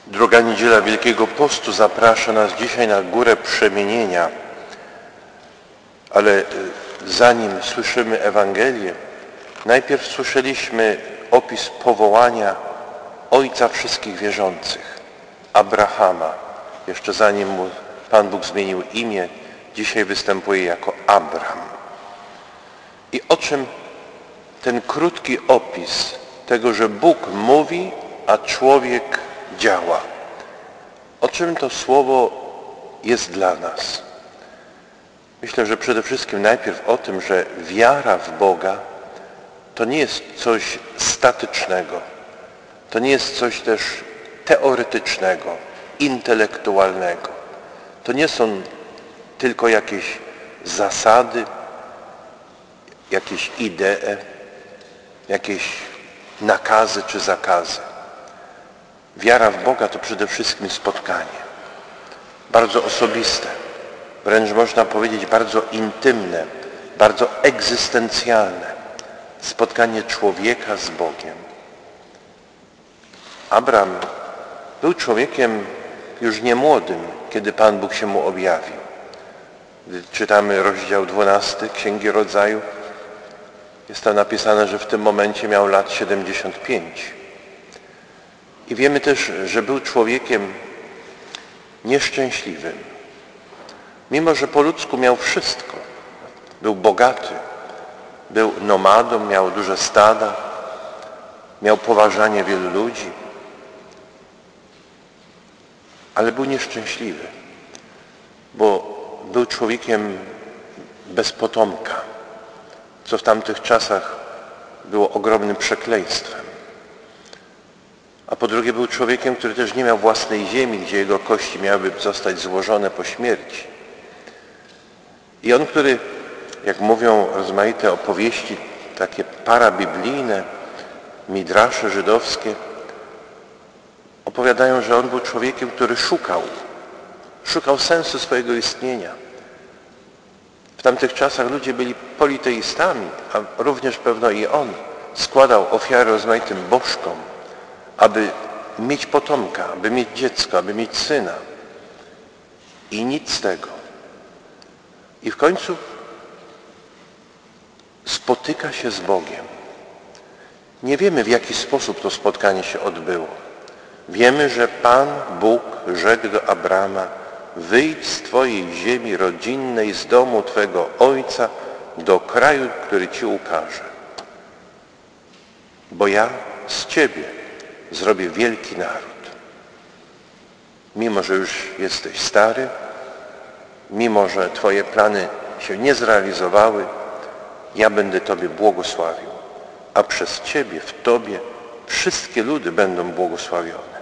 Druga niedziela Wielkiego Postu zaprasza nas dzisiaj na Górę Przemienienia, ale zanim słyszymy Ewangelię, najpierw słyszeliśmy opis powołania Ojca wszystkich wierzących, Abrahama. Jeszcze zanim mu Pan Bóg zmienił imię, dzisiaj występuje jako Abram. I o czym ten krótki opis tego, że Bóg mówi, a człowiek działa? O czym to słowo jest dla nas? Myślę, że przede wszystkim najpierw o tym, że wiara w Boga to nie jest coś statycznego. To nie jest coś też teoretycznego, intelektualnego. To nie są tylko jakieś zasady, jakieś idee, jakieś nakazy czy zakazy. Wiara w Boga to przede wszystkim spotkanie. Bardzo osobiste, wręcz można powiedzieć bardzo intymne, bardzo egzystencjalne. Spotkanie człowieka z Bogiem. Abram był człowiekiem już niemłodym, kiedy Pan Bóg się mu objawił. Czytamy rozdział 12 Księgi Rodzaju. Jest tam napisane, że w tym momencie miał lat 75. I wiemy też, że był człowiekiem nieszczęśliwym. Mimo że po ludzku miał wszystko. Był bogaty, był nomadą, miał duże stada, miał poważanie wielu ludzi, ale był nieszczęśliwy, bo był człowiekiem bez potomka, co w tamtych czasach było ogromnym przekleństwem. A po drugie był człowiekiem, który też nie miał własnej ziemi, gdzie jego kości miałyby zostać złożone po śmierci. I on, który, jak mówią rozmaite opowieści, takie parabiblijne, midrasze żydowskie, opowiadają, że on był człowiekiem, który szukał sensu swojego istnienia. W tamtych czasach ludzie byli politeistami, a również pewno i on składał ofiary rozmaitym bożkom, aby mieć potomka, aby mieć dziecko, aby mieć syna. I nic z tego. I w końcu spotyka się z Bogiem. Nie wiemy, w jaki sposób to spotkanie się odbyło. Wiemy, że Pan Bóg rzekł do Abrama: wyjdź z Twojej ziemi rodzinnej, z domu Twego ojca, do kraju, który Ci ukaże. Bo ja z Ciebie zrobię wielki naród. Mimo że już jesteś stary, mimo że Twoje plany się nie zrealizowały, ja będę Tobie błogosławił, a przez Ciebie, w Tobie wszystkie ludy będą błogosławione.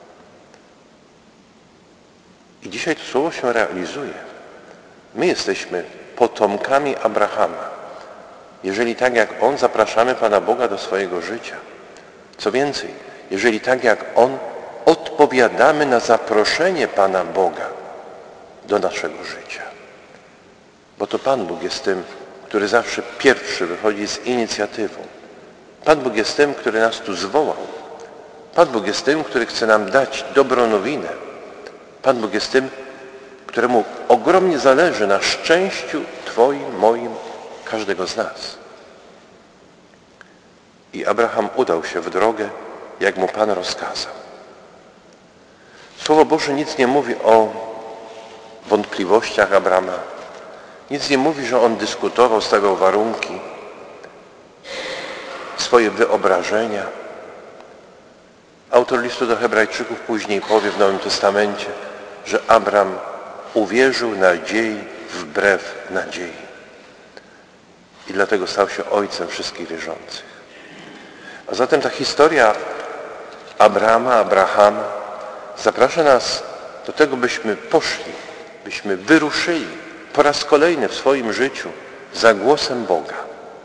I dzisiaj to słowo się realizuje. My jesteśmy potomkami Abrahama. Jeżeli tak jak on zapraszamy Pana Boga do swojego życia. Co więcej, jeżeli tak jak on odpowiadamy na zaproszenie Pana Boga do naszego życia. Bo to Pan Bóg jest tym, który zawsze pierwszy wychodzi z inicjatywą. Pan Bóg jest tym, który nas tu zwołał. Pan Bóg jest tym, który chce nam dać dobrą nowinę. Pan Bóg jest tym, któremu ogromnie zależy na szczęściu Twoim, moim, każdego z nas. I Abraham udał się w drogę, jak mu Pan rozkazał. Słowo Boże nic nie mówi o wątpliwościach Abrama. Nic nie mówi, że on dyskutował, stawiał warunki, swoje wyobrażenia. Autor listu do Hebrajczyków później powie w Nowym Testamencie, że Abram uwierzył nadziei wbrew nadziei. I dlatego stał się ojcem wszystkich wierzących. A zatem ta historia Abrahama zaprasza nas do tego, byśmy poszli, byśmy wyruszyli po raz kolejny w swoim życiu za głosem Boga.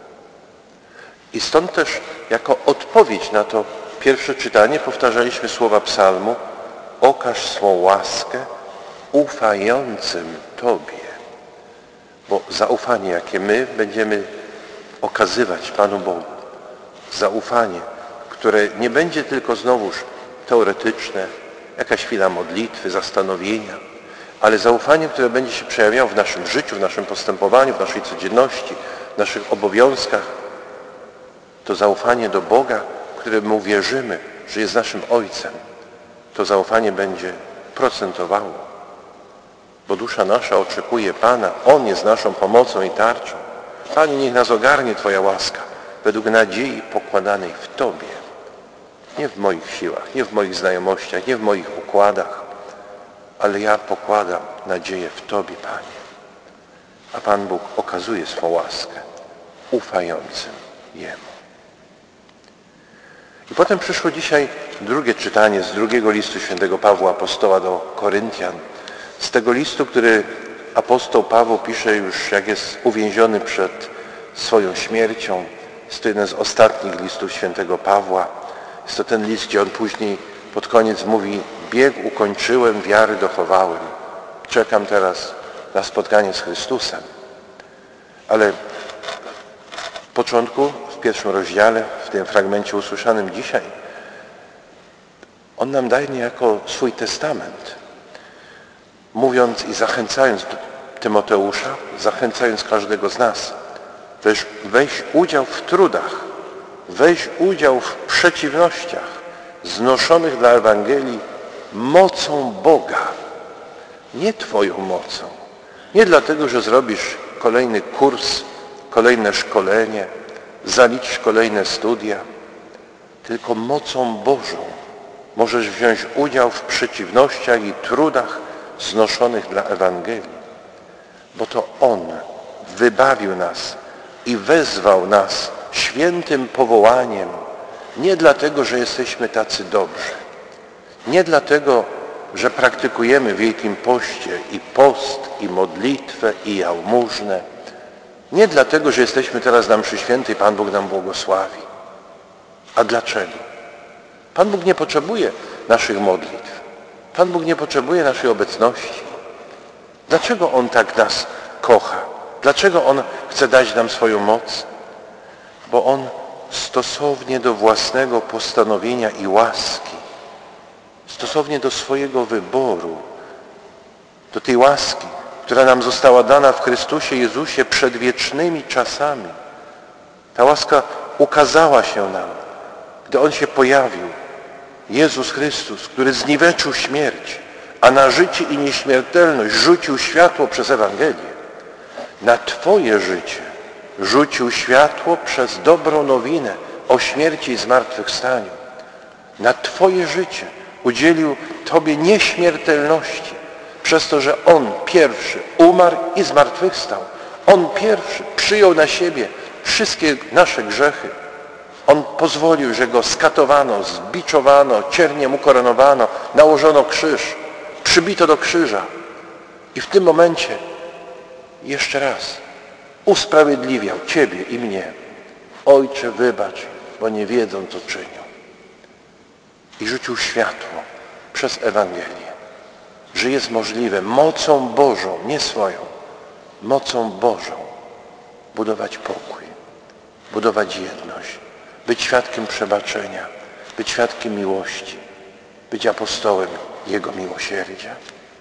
I stąd też jako odpowiedź na to pierwsze czytanie powtarzaliśmy słowa psalmu: okaż swą łaskę ufającym Tobie. Bo zaufanie, jakie my będziemy okazywać Panu Bogu, zaufanie, które nie będzie tylko znowuż teoretyczne, jakaś chwila modlitwy, zastanowienia, ale zaufanie, które będzie się przejawiało w naszym życiu, w naszym postępowaniu, w naszej codzienności, w naszych obowiązkach, to zaufanie do Boga, któremu wierzymy, że jest naszym Ojcem, to zaufanie będzie procentowało. Bo dusza nasza oczekuje Pana, On jest naszą pomocą i tarczą. Panie, niech nas ogarnie Twoja łaska, według nadziei pokładanej w Tobie. Nie w moich siłach, nie w moich znajomościach, nie w moich układach, ale ja pokładam nadzieję w Tobie, Panie. A Pan Bóg okazuje swą łaskę ufającym Jemu. I potem przyszło dzisiaj drugie czytanie z drugiego listu świętego Pawła Apostoła do Koryntian. Z tego listu, który apostoł Paweł pisze już, jak jest uwięziony przed swoją śmiercią. Jest to jeden z ostatnich listów świętego Pawła. Jest to ten list, gdzie on później pod koniec mówi: bieg ukończyłem, wiary dochowałem. Czekam teraz na spotkanie z Chrystusem. Ale w początku, w pierwszym rozdziale, w tym fragmencie usłyszanym dzisiaj, on nam daje niejako swój testament, mówiąc i zachęcając Tymoteusza, zachęcając każdego z nas, weź udział w trudach, weź udział w przeciwnościach znoszonych dla Ewangelii mocą Boga, nie Twoją mocą. Nie dlatego, że zrobisz kolejny kurs, kolejne szkolenie, zalicz kolejne studia, tylko mocą Bożą możesz wziąć udział w przeciwnościach i trudach znoszonych dla Ewangelii. Bo to On wybawił nas i wezwał nas świętym powołaniem, nie dlatego, że jesteśmy tacy dobrzy, nie dlatego, że praktykujemy w Wielkim Poście i post, i modlitwę, i jałmużnę, nie dlatego, że jesteśmy teraz na mszy świętej, Pan Bóg nam błogosławi. A dlaczego? Pan Bóg nie potrzebuje naszych modlitw. Pan Bóg nie potrzebuje naszej obecności. Dlaczego On tak nas kocha? Dlaczego On chce dać nam swoją moc? Bo On stosownie do własnego postanowienia i łaski, stosownie do swojego wyboru, do tej łaski, która nam została dana w Chrystusie Jezusie przed wiecznymi czasami. Ta łaska ukazała się nam, gdy On się pojawił. Jezus Chrystus, który zniweczył śmierć, a na życie i nieśmiertelność rzucił światło przez Ewangelię. Na Twoje życie rzucił światło przez dobrą nowinę o śmierci i zmartwychwstaniu. Na Twoje życie udzielił Tobie nieśmiertelności przez to, że On pierwszy umarł i zmartwychwstał. On pierwszy przyjął na siebie wszystkie nasze grzechy. On pozwolił, że Go skatowano, zbiczowano, cierniem ukoronowano, nałożono krzyż, przybito do krzyża. I w tym momencie jeszcze raz usprawiedliwiał Ciebie i mnie. Ojcze, wybacz, bo nie wiedzą, co czynią. I rzucił światło przez Ewangelię, że jest możliwe mocą Bożą, nie swoją, mocą Bożą budować pokój, budować jedność, być świadkiem przebaczenia, być świadkiem miłości, być apostołem Jego miłosierdzia.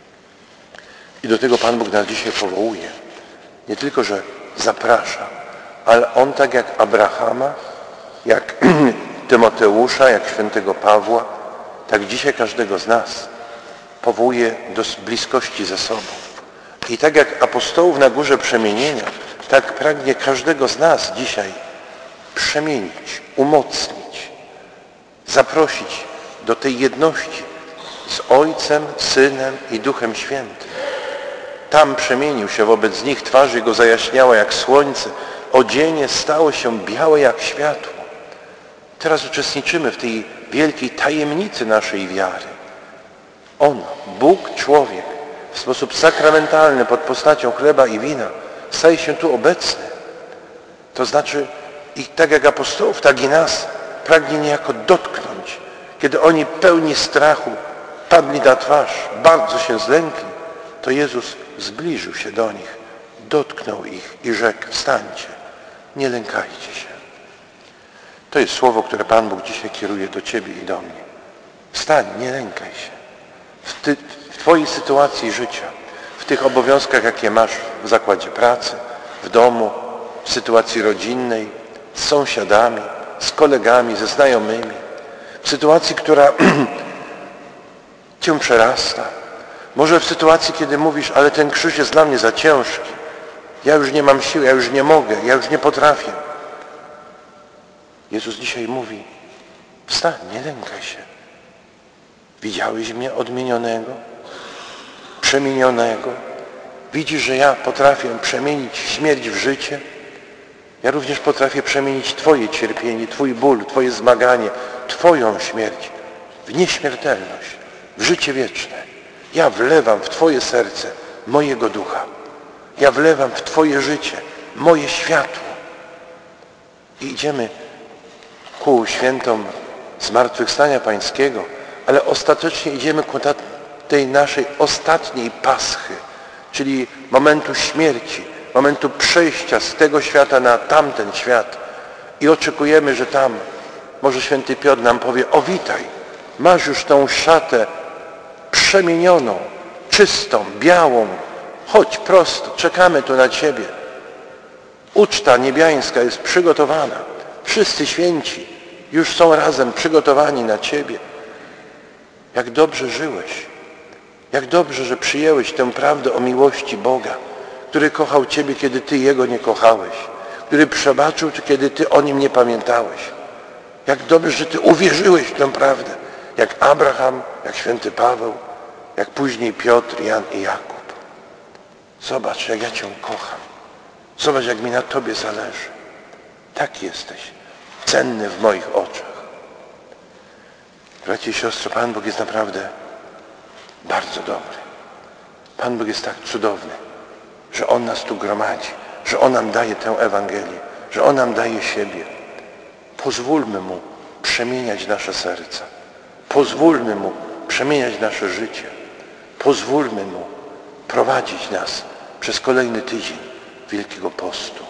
I do tego Pan Bóg nas dzisiaj powołuje. Nie tylko, że zaprasza, ale On tak jak Abrahama, jak Tymoteusza, jak świętego Pawła, tak dzisiaj każdego z nas powołuje do bliskości ze sobą. I tak jak apostołów na górze przemienienia, tak pragnie każdego z nas dzisiaj przemienić, umocnić, zaprosić do tej jedności z Ojcem, Synem i Duchem Świętym. Tam przemienił się wobec nich, twarz Jego zajaśniała jak słońce, odzienie stało się białe jak światło. Teraz uczestniczymy w tej wielkiej tajemnicy naszej wiary. On, Bóg, człowiek, w sposób sakramentalny pod postacią chleba i wina staje się tu obecny. To znaczy, i tak jak apostołów, tak i nas pragnie niejako dotknąć. Kiedy oni pełni strachu padli na twarz, bardzo się zlękli, to Jezus zbliżył się do nich, dotknął ich i rzekł: wstańcie, nie lękajcie się. To jest słowo, które Pan Bóg dzisiaj kieruje do Ciebie i do mnie. Wstań, nie lękaj się. w Twojej sytuacji życia, w tych obowiązkach, jakie masz w zakładzie pracy, w domu, w sytuacji rodzinnej, z sąsiadami, z kolegami, ze znajomymi, w sytuacji, która Cię przerasta. Może w sytuacji, kiedy mówisz, ale ten krzyż jest dla mnie za ciężki. Ja już nie mam siły, ja już nie mogę, ja już nie potrafię. Jezus dzisiaj mówi, wstań, nie lękaj się. Widziałeś mnie odmienionego, przemienionego? Widzisz, że ja potrafię przemienić śmierć w życie? Ja również potrafię przemienić Twoje cierpienie, Twój ból, Twoje zmaganie, Twoją śmierć w nieśmiertelność, w życie wieczne. Ja wlewam w Twoje serce mojego ducha. Ja wlewam w Twoje życie moje światło. I idziemy ku świętom Zmartwychwstania Pańskiego, ale ostatecznie idziemy ku tej naszej ostatniej paschy, czyli momentu śmierci, momentu przejścia z tego świata na tamten świat. I oczekujemy, że tam, może święty Piotr nam powie, o witaj, masz już tą szatę przemienioną, czystą, białą, chodź prosto, czekamy tu na Ciebie. Uczta niebiańska jest przygotowana. Wszyscy święci już są razem przygotowani na Ciebie. Jak dobrze żyłeś. Jak dobrze, że przyjęłeś tę prawdę o miłości Boga, który kochał Ciebie, kiedy Ty Jego nie kochałeś. Który przebaczył, kiedy Ty o Nim nie pamiętałeś. Jak dobrze, że Ty uwierzyłeś w tę prawdę. Jak Abraham, jak święty Paweł, jak później Piotr, Jan i Jakub. Zobacz, jak ja Cię kocham. Zobacz, jak mi na Tobie zależy. Tak jesteś cenny w moich oczach. Bracie i siostro, Pan Bóg jest naprawdę bardzo dobry. Pan Bóg jest tak cudowny, że On nas tu gromadzi, że On nam daje tę Ewangelię, że On nam daje siebie. Pozwólmy Mu przemieniać nasze serca. Pozwólmy Mu przemieniać nasze życie. Pozwólmy Mu prowadzić nas przez kolejny tydzień Wielkiego Postu.